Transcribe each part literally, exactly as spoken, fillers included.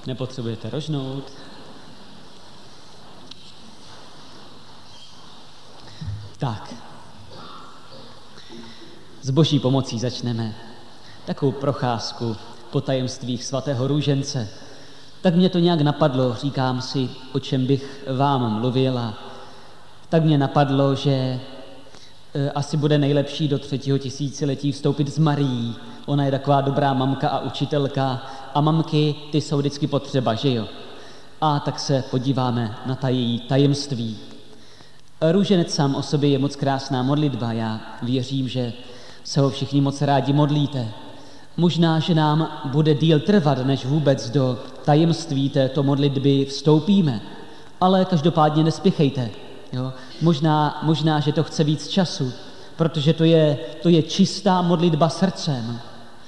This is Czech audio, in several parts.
Nepotřebujete rožnout. Tak. S boží pomocí začneme takovou procházku po tajemstvích svatého růžence. Tak mě to nějak napadlo, říkám si, o čem bych vám mluvila. Tak mě napadlo, že e, asi bude nejlepší do třetího tisíciletí vstoupit s Marií. Ona je taková dobrá mamka a učitelka a mamky, ty jsou vždycky potřeba, že jo? A tak se podíváme na ta její tajemství. Růženec sám o sobě je moc krásná modlitba. Já věřím, že se ho všichni moc rádi modlíte. Možná, že nám bude díl trvat, než vůbec do tajemství této modlitby vstoupíme. Ale každopádně nespěchejte. Jo? Možná, možná, že to chce víc času, protože to je, to je čistá modlitba srdcem.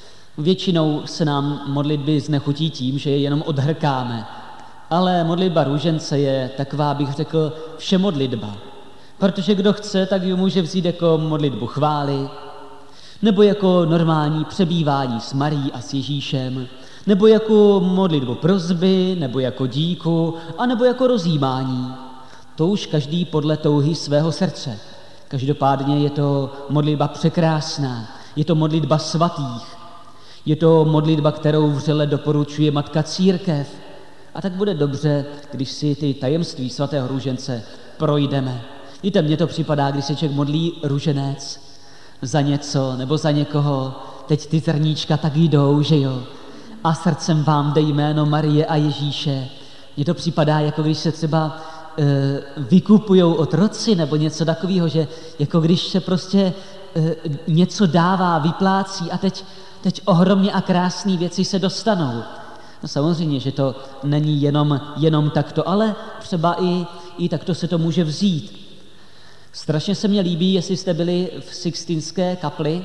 Většinou se nám modlitby znechutí tím, že je jenom odhrkáme. Ale modlitba růžence je taková, bych řekl, všemodlitba. Protože kdo chce, tak ji může vzít jako modlitbu chvály, nebo jako normální přebývání s Marií a s Ježíšem, nebo jako modlitbu prosby, nebo jako díku, a nebo jako rozjímání. To už každý podle touhy svého srdce. Každopádně je to modlitba překrásná, je to modlitba svatých, je to modlitba, kterou vřele doporučuje Matka Církev. A tak bude dobře, když si ty tajemství svatého růžence projdeme. Víte, mně to připadá, když se člověk modlí růženec za něco nebo za někoho, teď ty zrníčka tak jdou, že jo? A srdcem vám dej jméno Marie a Ježíše. Mně to připadá, jako když se třeba e, vykupujou otroci nebo něco takového, že jako když se prostě e, něco dává, vyplácí a teď, teď ohromně a krásné věci se dostanou. No samozřejmě, že to není jenom, jenom takto, ale třeba i, i takto se to může vzít. Strašně se mně líbí, jestli jste byli v Sixtinské kapli,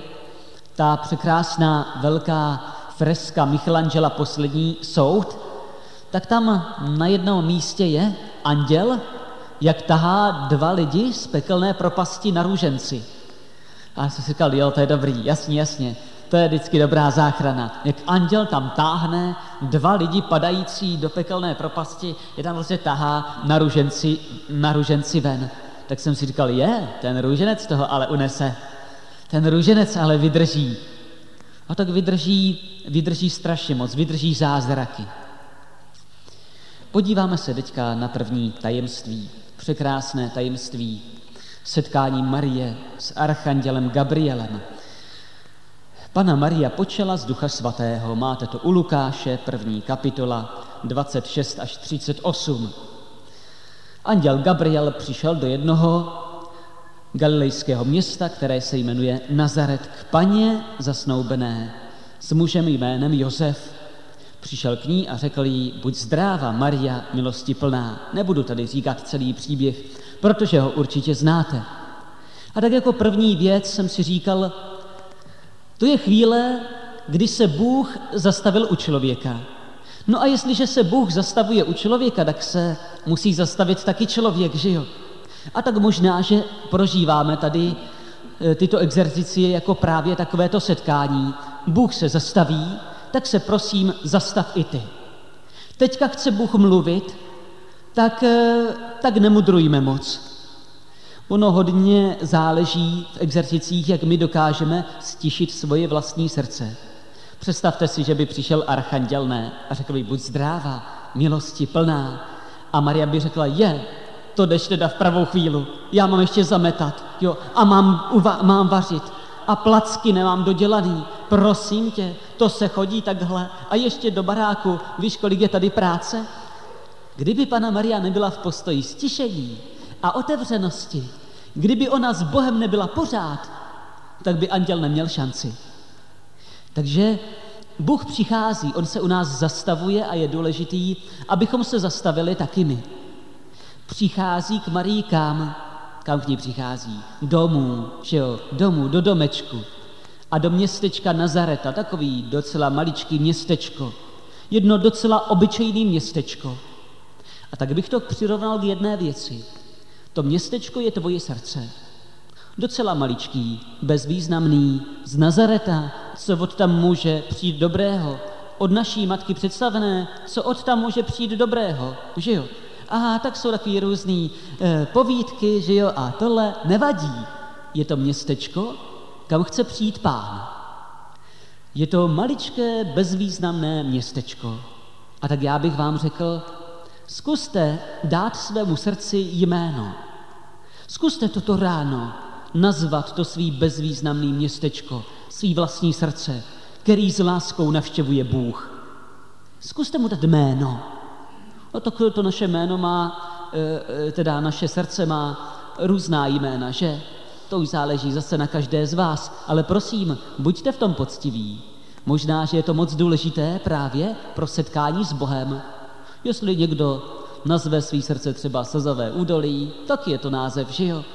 ta překrásná velká freska Michelangela Poslední soud, tak tam na jednom místě je anděl, jak tahá dva lidi z pekelné propasti na růženci. A já jsem si říkal, jo, to je dobrý, jasně, jasně. To je vždycky dobrá záchrana. Jak anděl tam táhne dva lidi padající do pekelné propasti, je tam vlastně tahá na růženci, na růženci ven. Tak jsem si říkal, je, ten růženec toho ale unese. Ten růženec ale vydrží. A tak vydrží, vydrží strašně moc, vydrží zázraky. Podíváme se teďka na první tajemství, překrásné tajemství, setkání Marie s archandělem Gabrielem. Panna Maria počala z Ducha Svatého. Máte to u Lukáše, první kapitola, dvacet šest až třicet osm. Anděl Gabriel přišel do jednoho galilejského města, které se jmenuje Nazaret, k paně zasnoubené s mužem jménem Josef. Přišel k ní a řekl jí, buď zdráva, Maria, milosti plná. Nebudu tady říkat celý příběh, protože ho určitě znáte. A tak jako první věc jsem si říkal, to je chvíle, kdy se Bůh zastavil u člověka. No a jestliže se Bůh zastavuje u člověka, tak se musí zastavit taky člověk, že jo? A tak možná, že prožíváme tady tyto exercicie jako právě takovéto setkání. Bůh se zastaví, tak se prosím zastav i ty. Teďka chce Bůh mluvit, tak, tak nemudrujme moc. Ono hodně záleží v exercicích, jak my dokážeme stišit svoje vlastní srdce. Představte si, že by přišel archanděl, ne, a řekl by, buď zdráva, milosti plná. A Maria by řekla, je, to jdeš teda v pravou chvíli, já mám ještě zametat, jo, a mám, uva- mám vařit, a placky nemám dodělaný, prosím tě, to se chodí takhle, a ještě do baráku, víš, kolik je tady práce? Kdyby Panna Maria nebyla v postoji stišení a otevřenosti, kdyby ona s Bohem nebyla pořád, tak by anděl neměl šanci. Takže Bůh přichází, on se u nás zastavuje a je důležitý, abychom se zastavili taky my. Přichází k Marii kam? Kam k ní přichází? Domů, že jo, domů, do domečku. A do městečka Nazareta, takový docela maličký městečko. Jedno docela obyčejný městečko. A tak bych to přirovnal k jedné věci. To městečko je tvoje srdce. Docela maličký, bezvýznamný, z Nazareta, co od tam může přijít dobrého, od naší matky představené, co od tam může přijít dobrého, že jo? Aha, tak jsou takový různý eh, povídky, že jo, a tohle nevadí. Je to městečko, kam chce přijít Pán. Je to maličké, bezvýznamné městečko. A tak já bych vám řekl, zkuste dát svému srdci jméno. Zkuste toto ráno nazvat to svý bezvýznamný městečko, svý vlastní srdce, který s láskou navštěvuje Bůh. Zkuste mu dát jméno. No to, to naše jméno má, teda naše srdce má různá jména, že? To už záleží zase na každé z vás, ale prosím, buďte v tom poctiví. Možná, že je to moc důležité právě pro setkání s Bohem. Jestli někdo nazve svý srdce třeba Slzavé údolí, tak je to název, že jo?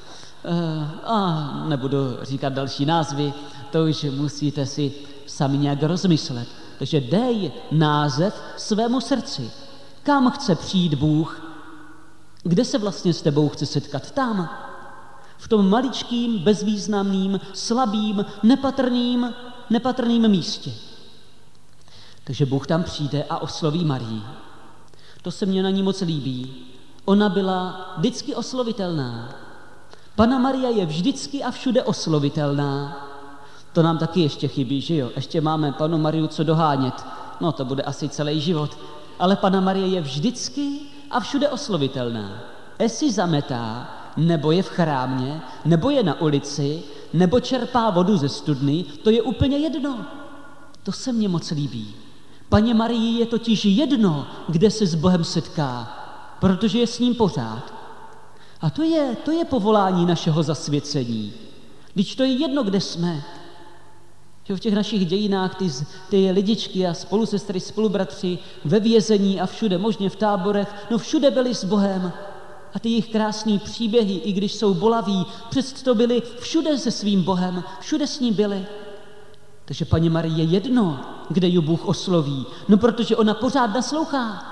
A nebudu říkat další názvy, to už musíte si sami nějak rozmyslet. Takže dej název svému srdci. Kam chce přijít Bůh? Kde se vlastně s tebou chce setkat? Tam. V tom maličkým, bezvýznamným, slabým, nepatrným, nepatrným místě. Takže Bůh tam přijde a osloví Marii. To se mně na ní moc líbí. Ona byla vždycky oslovitelná. Panna Maria je vždycky a všude oslovitelná. To nám taky ještě chybí, že jo? Ještě máme Pannu Mariu co dohánět. No to bude asi celý život. Ale Panna Marie je vždycky a všude oslovitelná. Esi zametá, nebo je v chrámě, nebo je na ulici, nebo čerpá vodu ze studny, to je úplně jedno. To se mně moc líbí. Paně Marii je totiž jedno, kde se s Bohem setká, protože je s ním pořád. A to je, to je povolání našeho zasvěcení. Když to je jedno, kde jsme. Že v těch našich dějinách ty, ty lidičky a spolusestry, spolubratři ve vězení a všude, možně v táborech, no všude byli s Bohem. A ty jejich krásné příběhy, i když jsou bolaví, přesto byli všude se svým Bohem, všude s ním byli. Takže Paně Marii je jedno, kde ji Bůh osloví, no protože ona pořád naslouchá.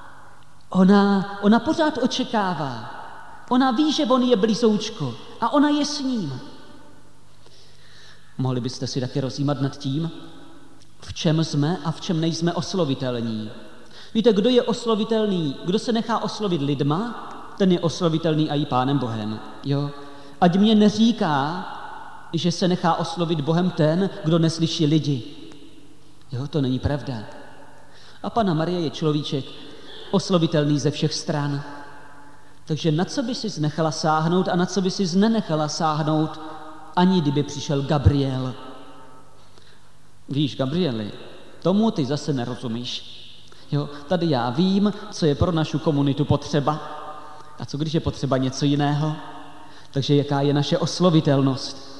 Ona, ona pořád očekává. Ona ví, že on je blízoučko a ona je s ním. Mohli byste si taky rozjímat nad tím, v čem jsme a v čem nejsme oslovitelní. Víte, kdo je oslovitelný, kdo se nechá oslovit lidma, ten je oslovitelný i Pánem Bohem. Jo? Ať mě neříká, že se nechá oslovit Bohem ten, kdo neslyší lidi. Jo, to není pravda. A Panna Marie je človíček oslovitelný ze všech stran. Takže na co by si nechala sáhnout a na co by si nenechala sáhnout, ani kdyby přišel Gabriel. Víš, Gabrieli, tomu ty zase nerozumíš. Jo, tady já vím, co je pro naši komunitu potřeba. A co když je potřeba něco jiného? Takže jaká je naše oslovitelnost?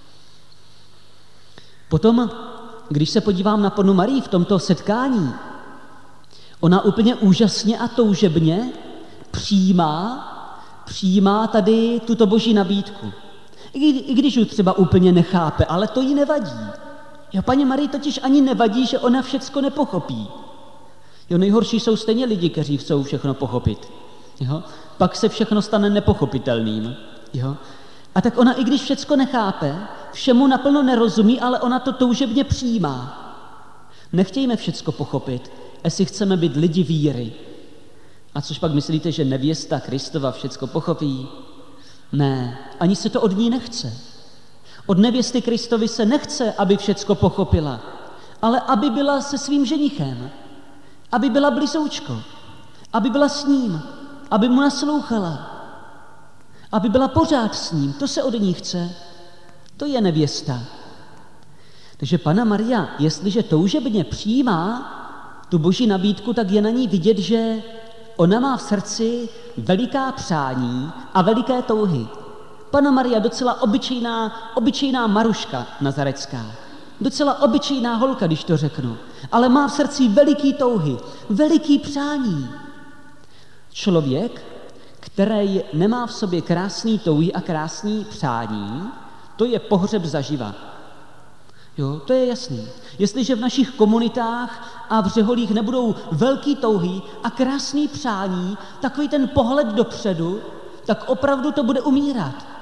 Potom, když se podívám na Pannu Marii v tomto setkání, ona úplně úžasně a toužebně přijímá, přijímá tady tuto boží nabídku. I, I když ji třeba úplně nechápe, ale to jí nevadí. Jo, Paně Marii totiž ani nevadí, že ona všecko nepochopí. Jo, nejhorší jsou stejně lidi, kteří chcou všechno pochopit. Jo? Pak se všechno stane nepochopitelným. Jo? A tak ona, i když všecko nechápe, všemu naplno nerozumí, ale ona to toužebně přijímá. Nechtějme všecko pochopit, jestli chceme být lidi víry. A což pak myslíte, že nevěsta Kristova všecko pochopí? Ne, ani se to od ní nechce. Od nevěsty Kristovi se nechce, aby všecko pochopila, ale aby byla se svým ženichem, aby byla blízoučko, aby byla s ním, aby mu naslouchala, aby byla pořád s ním. To se od ní chce. To je nevěsta. Takže Panna Maria, jestliže toužebně přijímá tu boží nabídku, tak je na ní vidět, že ona má v srdci veliká přání a veliké touhy. Panna Maria docela obyčejná, obyčejná Maruška nazarecká. Docela obyčejná holka, když to řeknu. Ale má v srdci veliký touhy, veliký přání. Člověk, který nemá v sobě krásný touhy a krásný přání, to je pohřeb zaživa. Jo, to je jasný. Jestliže v našich komunitách a v řeholích nebudou velký touhy a krásný přání, takový ten pohled dopředu, tak opravdu to bude umírat.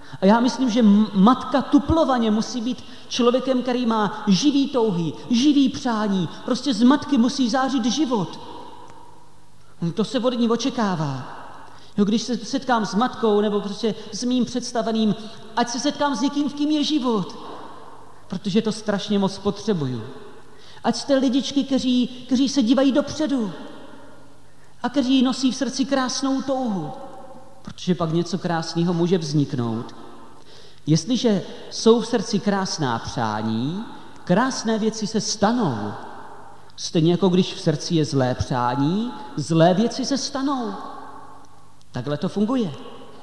A já myslím, že matka tuplovaně musí být člověkem, který má živý touhy, živý přání. Prostě z matky musí zářit život. To se od ní očekává. Jo, když se setkám s matkou nebo prostě s mým představeným, ať se setkám s někým, v kým je život. Protože to strašně moc potřebuju. Ať jste lidičky, kteří, kteří se dívají dopředu a kteří nosí v srdci krásnou touhu. Protože pak něco krásného může vzniknout. Jestliže jsou v srdci krásná přání, krásné věci se stanou. Stejně jako když v srdci je zlé přání, zlé věci se stanou. Takhle to funguje.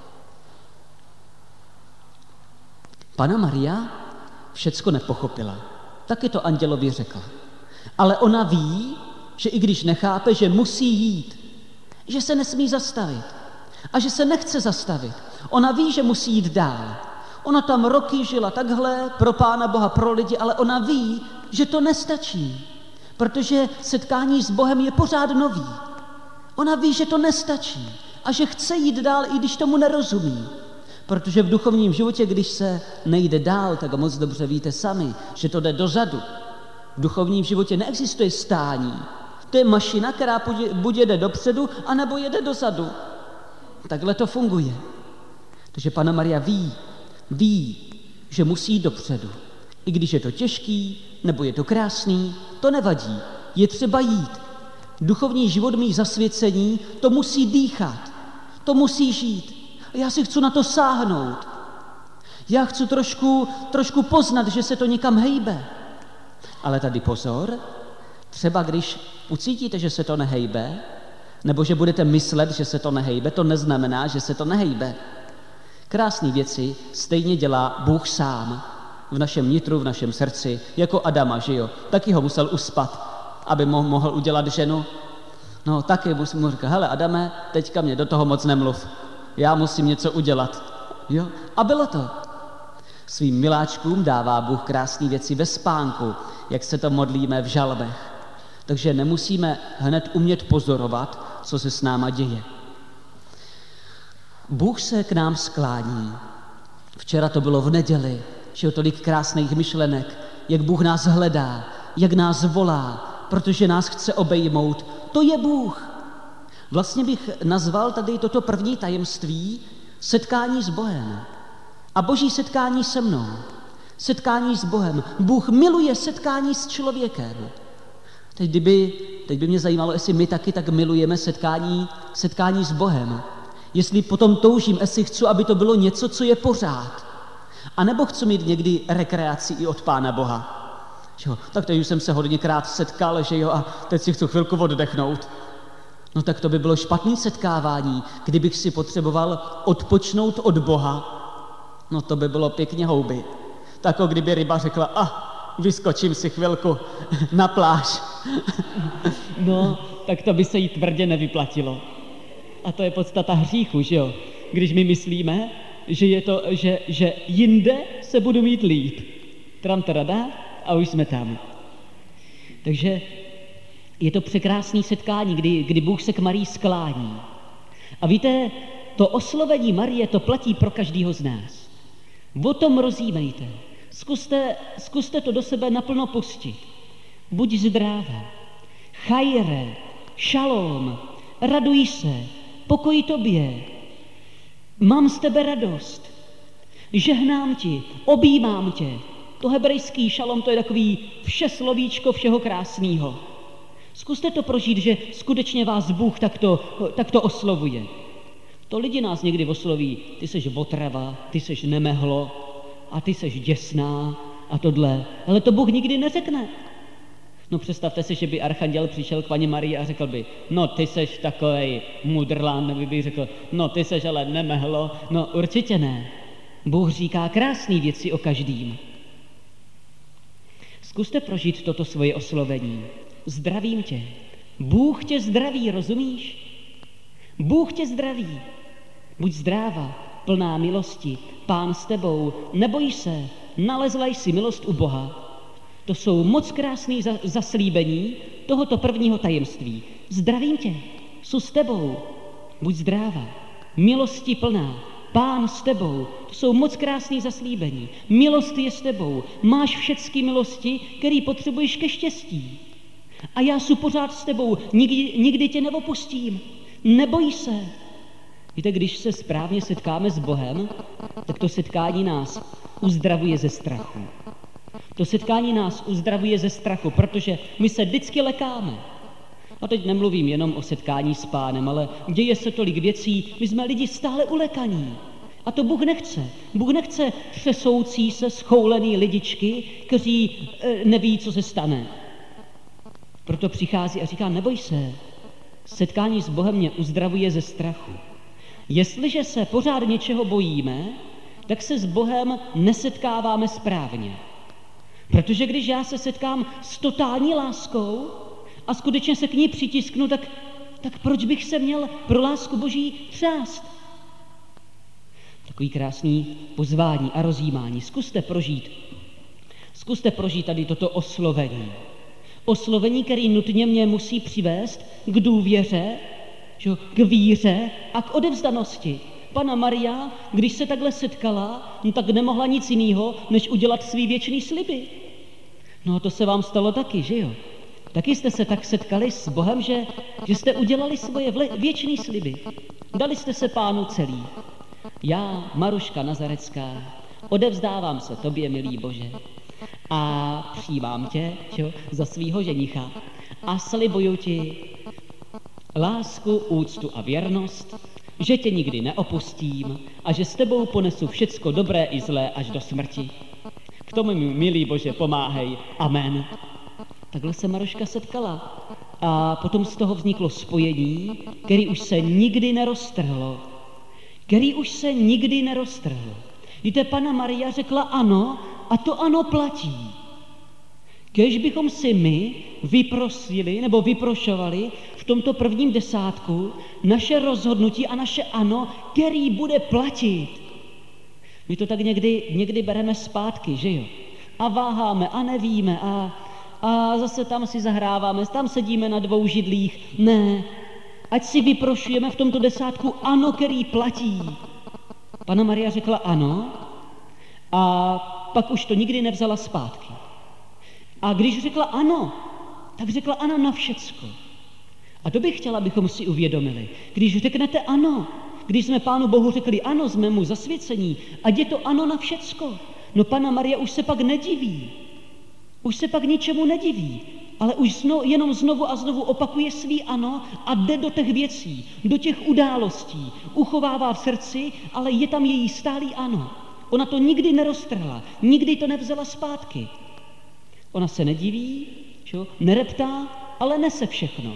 Panna Maria všecko nepochopila. Taky to andělovi řekla. Ale ona ví, že i když nechápe, že musí jít, že se nesmí zastavit a že se nechce zastavit. Ona ví, že musí jít dál. Ona tam roky žila takhle pro Pána Boha, pro lidi, ale ona ví, že to nestačí, protože setkání s Bohem je pořád nový. Ona ví, že to nestačí a že chce jít dál, i když tomu nerozumí. Protože v duchovním životě, když se nejde dál, tak moc dobře víte sami, že to jde dozadu. V duchovním životě neexistuje stání. To je mašina, která buď jede dopředu, anebo jede dozadu. Takhle to funguje. Takže Panna Maria ví, ví, že musí jít dopředu. I když je to těžký, nebo je to krásný, to nevadí. Je třeba jít. Duchovní život mých zasvěcení, to musí dýchat. To musí žít. A já si chci na to sáhnout. Já chci trošku, trošku poznat, že se to někam hejbe. Ale tady pozor, třeba když ucítíte, že se to nehejbe, nebo že budete myslet, že se to nehejbe, to neznamená, že se to nehejbe. Krásné věci stejně dělá Bůh sám v našem nitru, v našem srdci, jako Adama, že jo? Taky ho musel uspat, aby mo- mohl udělat ženu. No taky musím mu říkat, hele Adame, teďka mě do toho moc nemluv, já musím něco udělat. Jo? A bylo to. Svým miláčkům dává Bůh krásné věci ve spánku, jak se to modlíme v žalbech. Takže nemusíme hned umět pozorovat, co se s náma děje. Bůh se k nám sklání. Včera to bylo v neděli, že je tolik krásných myšlenek, jak Bůh nás hledá, jak nás volá, protože nás chce obejmout. To je Bůh. Vlastně bych nazval tady toto první tajemství setkání s Bohem. A boží setkání se mnou. Setkání s Bohem. Bůh miluje setkání s člověkem. Teď, kdyby, teď by mě zajímalo, jestli my taky tak milujeme setkání, setkání s Bohem. Jestli potom toužím, jestli chci, aby to bylo něco, co je pořád. A nebo chci mít někdy rekreaci i od Pána Boha. Jo, tak teď už jsem se hodněkrát setkal, že jo, a teď si chci chvilku oddechnout. No tak to by bylo špatné setkávání, kdybych si potřeboval odpočnout od Boha. No to by bylo pěkně houby. Tak jako kdyby ryba řekla, a ah, vyskočím si chvilku na pláž. No, tak to by se jí tvrdě nevyplatilo. A to je podstata hříchu, že jo? Když my myslíme, že, je to, že, že jinde se budu mít líp. Tram tarada a už jsme tam. Takže je to překrásné setkání, kdy, kdy Bůh se k Marii sklání. A víte, to oslovení Marie, to platí pro každého z nás. O tom rozjímejte. Zkuste, zkuste to do sebe naplno pustit. Buď zdráva. Chajre, šalom, raduj se, pokoj tobě. Mám z tebe radost. Žehnám ti, objímám tě. To hebrejský šalom, to je takový vše slovíčko všeho krásného. Zkuste to prožít, že skutečně vás Bůh takto, takto oslovuje. To lidi nás někdy osloví, ty seš otrava, ty seš nemehlo a ty seš děsná a tohle. Ale to Bůh nikdy neřekne. No představte si, že by archanděl přišel k paní Marii a řekl by, no ty seš takovej mudrlán, nebo by řekl, no ty seš ale nemehlo. No určitě ne. Bůh říká krásné věci o každým. Zkuste prožít toto svoje oslovení. Zdravím tě. Bůh tě zdraví, rozumíš? Bůh tě zdraví. Buď zdráva, plná milosti, Pán s tebou, neboj se, nalezla jsi milost u Boha. To jsou moc krásné zaslíbení tohoto prvního tajemství. Zdravím tě, jsou s tebou, buď zdráva, milosti plná, Pán s tebou. To jsou moc krásný zaslíbení. Milost je s tebou. Máš všechny milosti, které potřebuješ ke štěstí. A já jsem pořád s tebou. Nikdy, nikdy tě neopustím. Neboj se. Víte, když se správně setkáme s Bohem, tak to setkání nás uzdravuje ze strachu. To setkání nás uzdravuje ze strachu, protože my se vždycky lekáme. A teď nemluvím jenom o setkání s Pánem, ale děje se tolik věcí, my jsme lidi stále ulekaní. A to Bůh nechce. Bůh nechce třesoucí se, schoulený lidičky, kteří e, neví, co se stane. Proto přichází a říká, neboj se, setkání s Bohem mě uzdravuje ze strachu. Jestliže se pořád něčeho bojíme, tak se s Bohem nesetkáváme správně. Protože když já se setkám s totální láskou a skutečně se k ní přitisknu, tak, tak proč bych se měl pro lásku Boží třást? Takový krásný pozvání a rozjímání. Zkuste prožít. Zkuste prožít tady toto oslovení. Oslovení, který nutně mě musí přivést k důvěře, k víře a k odevzdanosti. Panna Maria, když se takhle setkala, no tak nemohla nic jiného, než udělat svý věčný sliby. No a to se vám stalo taky, že jo? Taky jste se tak setkali s Bohem, že, že jste udělali svoje věčný sliby. Dali jste se Pánu celý. Já, Maruška Nazarecká, odevzdávám se tobě, milý Bože, a přijímám tě, čo, za svýho ženicha a slibuju ti lásku, úctu a věrnost, že tě nikdy neopustím a že s tebou ponesu všecko dobré i zlé až do smrti. K tomu mi, milý Bože, pomáhej. Amen. Takhle se Maruška setkala a potom z toho vzniklo spojení, který už se nikdy neroztrhlo. Který už se nikdy neroztrhlo. Víte, Panna Maria řekla ano a to ano platí. Kéž bychom si my vyprosili nebo vyprošovali v tomto prvním desátku naše rozhodnutí a naše ano, který bude platit. My to tak někdy, někdy bereme zpátky, že jo? A váháme a nevíme a, a zase tam si zahráváme, tam sedíme na dvou židlích. Ne, ať si vyprošujeme v tomto desátku ano, který platí. Panna Maria řekla ano a pak už to nikdy nevzala zpátky. A když řekla ano, tak řekla ano na všecko. A to bych chtěla, abychom si uvědomili. Když řeknete ano, když jsme Pánu Bohu řekli ano, jsme mu zasvěcení, ať je to ano na všecko. No Panna Maria už se pak nediví. Už se pak ničemu nediví, ale už zno, jenom znovu a znovu opakuje svý ano a jde do těch věcí, do těch událostí. Uchovává v srdci, ale je tam její stálý ano. Ona to nikdy neroztrhla, nikdy to nevzala zpátky. Ona se nediví, čo? Nereptá, ale nese všechno.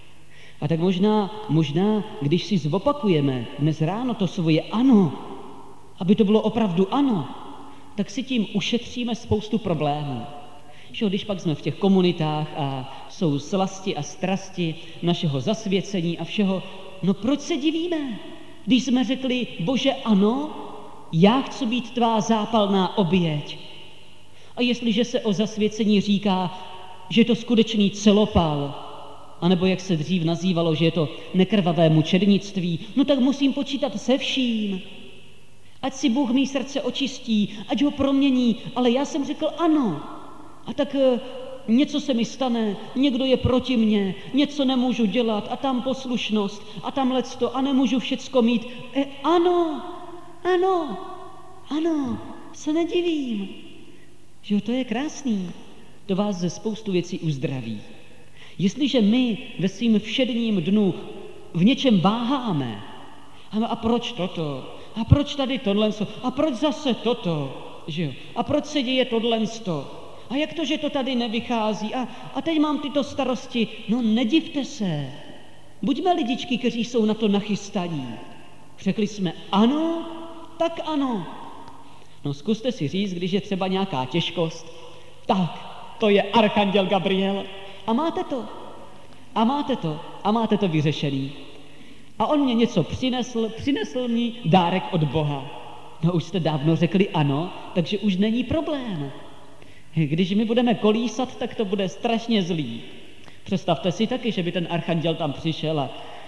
A tak možná, možná, když si zopakujeme dnes ráno to svoje ano, aby to bylo opravdu ano, tak si tím ušetříme spoustu problémů. Čo? Když pak jsme v těch komunitách a jsou slasti a strasti našeho zasvěcení a všeho, no proč se divíme? Když jsme řekli, Bože ano, já chci být tvá zápalná oběť. A jestliže se o zasvěcení říká, že je to skutečný celopal, anebo jak se dřív nazývalo, že je to nekrvavé mučednictví, no tak musím počítat se vším. Ať si Bůh mý srdce očistí, ať ho promění, ale já jsem řekl ano. A tak e, něco se mi stane, někdo je proti mně, něco nemůžu dělat a tam poslušnost a tam lecto a nemůžu všecko mít. E, ano, ano, ano, se nedivím. Že to je krásný, to vás ze spoustu věcí uzdraví. Jestliže my ve svým všedním dnu v něčem váháme, a proč toto, a proč tady tohle, a proč zase toto, že jo? A proč se děje tohle, a jak to, že to tady nevychází, a, a teď mám tyto starosti, no nedivte se, buďme lidičky, kteří jsou na to nachystaní. Řekli jsme ano, tak ano. No zkuste si říct, když je třeba nějaká těžkost, tak to je archanděl Gabriel a máte to, a máte to, a máte to vyřešený. A on mě něco přinesl, přinesl mi dárek od Boha. No už jste dávno řekli ano, takže už není problém. Když my budeme kolísat, tak to bude strašně zlý. Představte si taky, že by ten archanděl tam přišel a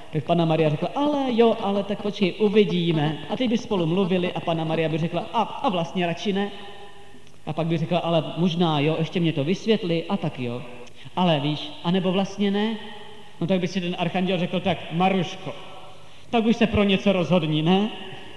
Tak Panna Maria řekla, ale jo, ale tak počkej, uvidíme. A teď by spolu mluvili a Panna Maria by řekla, a, a vlastně radši ne. A pak by řekla, ale možná jo, ještě mě to vysvětli, a tak jo. Ale víš, anebo vlastně ne. No tak by si ten archanděl řekl, tak Maruško, tak už se pro něco rozhodni, ne?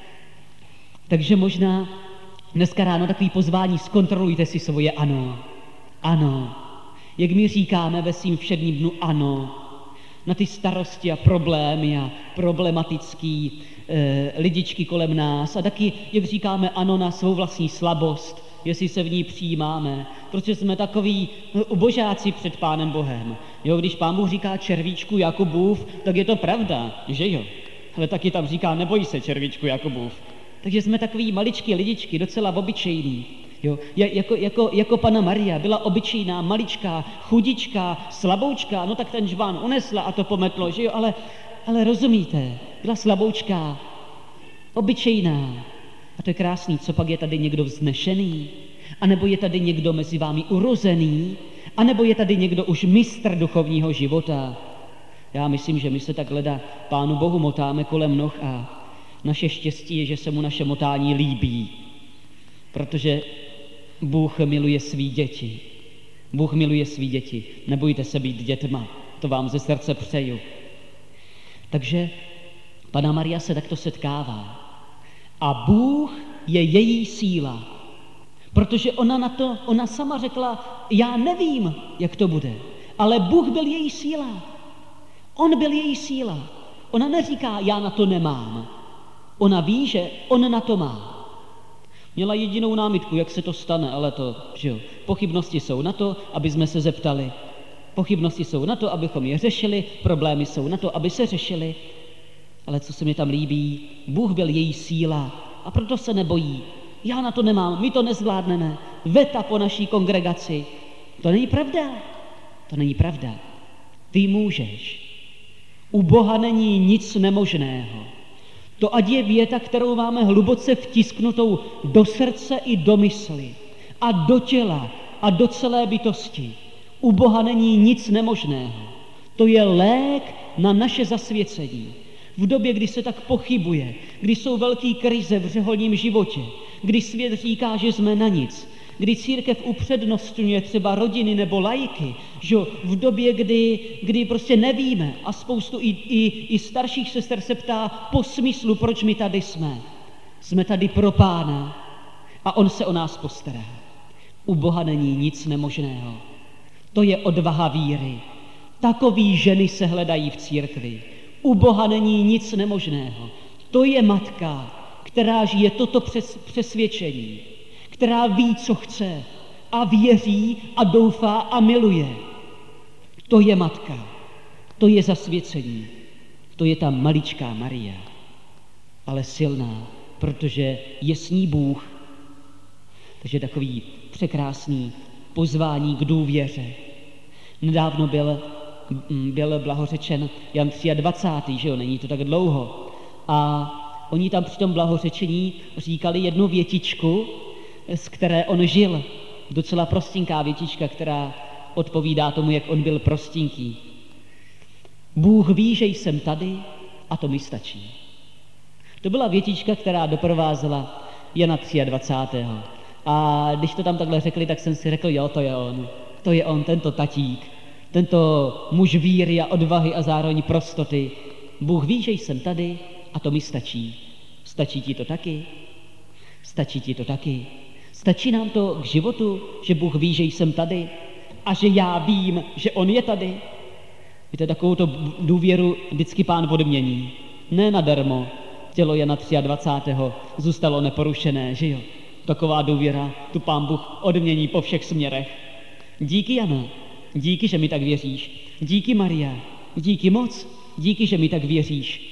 Takže možná dneska ráno takový pozvání, zkontrolujte si svoje ano. Ano. Jak my říkáme ve svým všedním dnu ano. Na ty starosti a problémy a problematický e, lidičky kolem nás. A taky, jak říkáme ano na svou vlastní slabost, jestli se v ní přijímáme. Protože jsme takový ubožáci před Pánem Bohem. Jo, když Pán Bůh říká červíčku Jakubův, tak je to pravda, že jo? Ale taky tam říká, neboj se červíčku Jakubův. Takže jsme takový maličky lidičky, docela obyčejný. Jo, jako, jako, jako Panna Maria byla obyčejná, maličká, chudičká, slaboučká, no tak ten žván unesla a to pometlo, že jo, ale, ale rozumíte, byla slaboučká, obyčejná. A to je krásný, co pak je tady někdo vznešený, anebo je tady někdo mezi vámi urozený, anebo je tady někdo už mistr duchovního života. Já myslím, že my se tak leda Pánu Bohu motáme kolem noh a naše štěstí je, že se mu naše motání líbí, protože Bůh miluje svý děti. Bůh miluje svý děti. Nebojte se být dětma, to vám ze srdce přeju. Takže Panna Maria se takto setkává. A Bůh je její síla. Protože ona na to, ona sama řekla, já nevím, jak to bude, ale Bůh byl její síla. On byl její síla. Ona neříká, já na to nemám. Ona ví, že on na to má. Měla jedinou námitku, jak se to stane, ale to, že jo, pochybnosti jsou na to, aby jsme se zeptali. Pochybnosti jsou na to, abychom je řešili, problémy jsou na to, aby se řešili. Ale co se mi tam líbí, Bůh byl její síla a proto se nebojí. Já na to nemám, my to nezvládneme. Veta po naší kongregaci. To není pravda. To není pravda. Ty můžeš. U Boha není nic nemožného. To ať je věta, kterou máme hluboce vtisknutou do srdce i do mysli a do těla a do celé bytosti. U Boha není nic nemožného. To je lék na naše zasvěcení. V době, kdy se tak pochybuje, kdy jsou velké krize v řeholním životě, kdy svět říká, že jsme na nic, kdy církev upřednostňuje třeba rodiny nebo laiky, že v době, kdy, kdy prostě nevíme a spoustu i, i, i starších sester se ptá po smyslu, proč my tady jsme. Jsme tady pro Pána a on se o nás postará. U Boha není nic nemožného. To je odvaha víry. Takový ženy se hledají v církvi. U Boha není nic nemožného. To je matka, která žije toto přes, přesvědčení, která ví, co chce a věří a doufá a miluje. To je matka, to je zasvěcení, to je ta maličká Maria, ale silná, protože je s ní Bůh. Takže takový překrásný pozvání k důvěře. Nedávno byl, byl blahořečen Jan dvacátý třetí, že jo, není to tak dlouho. A oni tam při tom blahořečení říkali jednu větičku, z které on žil. Docela prostinká větička, která odpovídá tomu, jak on byl prostinký. Bůh ví, že jsem tady a to mi stačí. To byla větička, která doprovázela Jana dvacátého třetího A když to tam takhle řekli, tak jsem si řekl, jo, to je on. To je on, tento tatík, tento muž víry a odvahy a zároveň prostoty. Bůh ví, že jsem tady a to mi stačí. Stačí ti to taky? Stačí ti to taky? Stačí nám to k životu, že Bůh ví, že jsem tady a že já vím, že on je tady? Víte, takovouto důvěru vždycky Pán odmění. Ne nadarmo tělo Jana dvacátého třetího zůstalo neporušené, že jo? Taková důvěra tu Pán Bůh odmění po všech směrech. Díky, Jana, díky, že mi tak věříš. Díky, Maria, díky moc, díky, že mi tak věříš.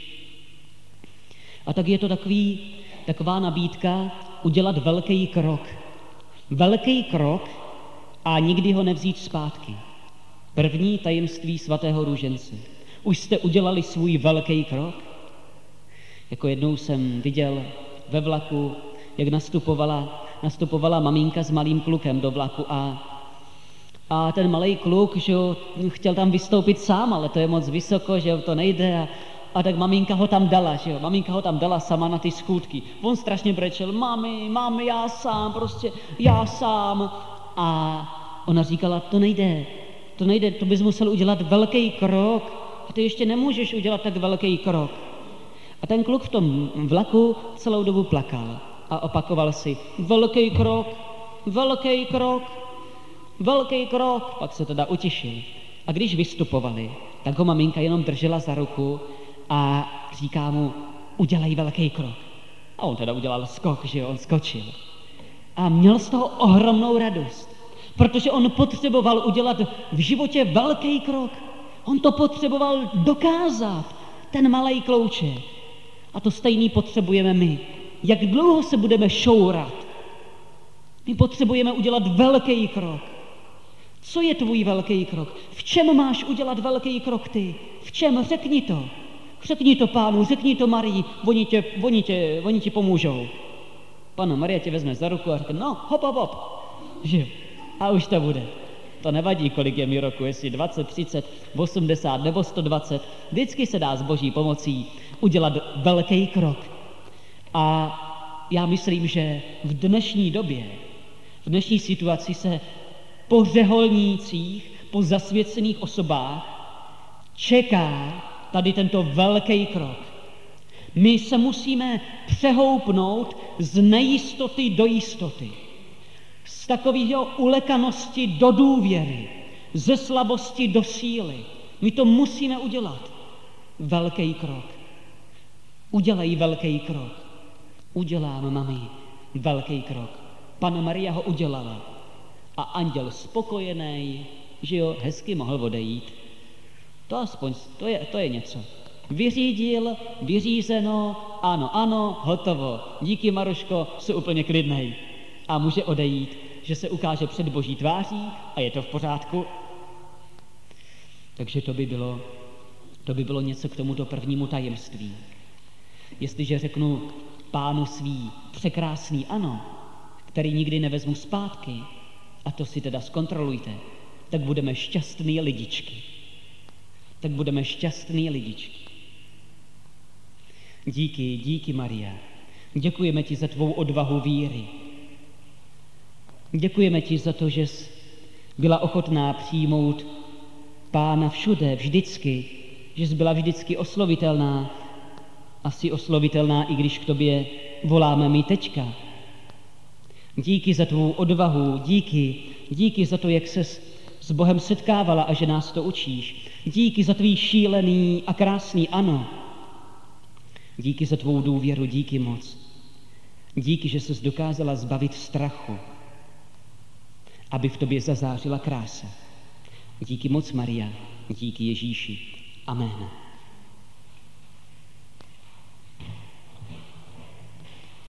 A tak je to takový, taková nabídka udělat velký krok. Velký krok a nikdy ho nevzít zpátky. První tajemství svatého růžence. Už jste udělali svůj velký krok? Jako jednou jsem viděl ve vlaku, jak nastupovala, nastupovala maminka s malým klukem do vlaku a, a ten malý kluk, že jo, chtěl tam vystoupit sám, ale to je moc vysoko, že jo, to nejde a, A tak maminka ho tam dala, že jo, maminka ho tam dala sama na ty schůdky. On strašně brečel, mami, mami, já sám, prostě, já sám. A ona říkala, to nejde, to nejde, to bys musel udělat velký krok. A ty ještě nemůžeš udělat tak velký krok. A ten kluk v tom vlaku celou dobu plakal a opakoval si, velký krok, velký krok, velký krok. Pak se teda utišil. A když vystupovali, tak ho maminka jenom držela za ruku a říká mu, udělej velký krok. A on teda udělal skok, že jo, on skočil. A měl z toho ohromnou radost, protože on potřeboval udělat v životě velký krok. On to potřeboval dokázat, ten malej klouček. A to stejný potřebujeme my. Jak dlouho se budeme šourat? My potřebujeme udělat velký krok. Co je tvůj velký krok? V čem máš udělat velký krok ty? V čem? Řekni to. Řekni to Pánu, řekni to Marii, oni, tě, oni, tě, oni ti pomůžou. Pana Maria tě vezme za ruku a řekne, no, hop, hop, hop. Že? A už to bude. To nevadí, kolik je mi roku, jestli dvacet, třicet, osmdesát nebo sto dvacet. Vždycky se dá s Boží pomocí udělat velký krok. A já myslím, že v dnešní době, v dnešní situaci se po řeholnících, po zasvěcených osobách čeká tady tento velký krok. My se musíme přehoupnout z nejistoty do jistoty. Z takového ulekanosti do důvěry, ze slabosti do síly. My to musíme udělat. Velký krok. Udělej velký krok. Udělám, mami, velký krok. Panna Maria ho udělala. A anděl spokojený, že jo, hezky mohl odejít. To aspoň, to je, to je něco. Vyřídil, vyřízeno, ano, ano, hotovo. Díky, Maruško, jsi úplně klidnej. A může odejít, že se ukáže před Boží tváří a je to v pořádku. Takže to by bylo, to by bylo něco k tomuto prvnímu tajemství. Jestliže řeknu Pánu svý překrásný ano, který nikdy nevezmu zpátky, a to si teda zkontrolujte, tak budeme šťastný lidičky. Tak budeme šťastný lidičky. Díky, díky Maria. Děkujeme ti za tvou odvahu víry. Děkujeme ti za to, že jsi byla ochotná přijmout Pána všude, vždycky, že jsi byla vždycky oslovitelná, asi oslovitelná, i když k tobě voláme my teďka. Díky za tvou odvahu, díky, díky za to, jak ses s Bohem setkávala a že nás to učíš. Díky za tvý šílený a krásný ano. Díky za tvou důvěru, díky moc. Díky, že ses dokázala zbavit strachu, aby v tobě zazářila krása. Díky moc, Maria, díky Ježíši. Amen.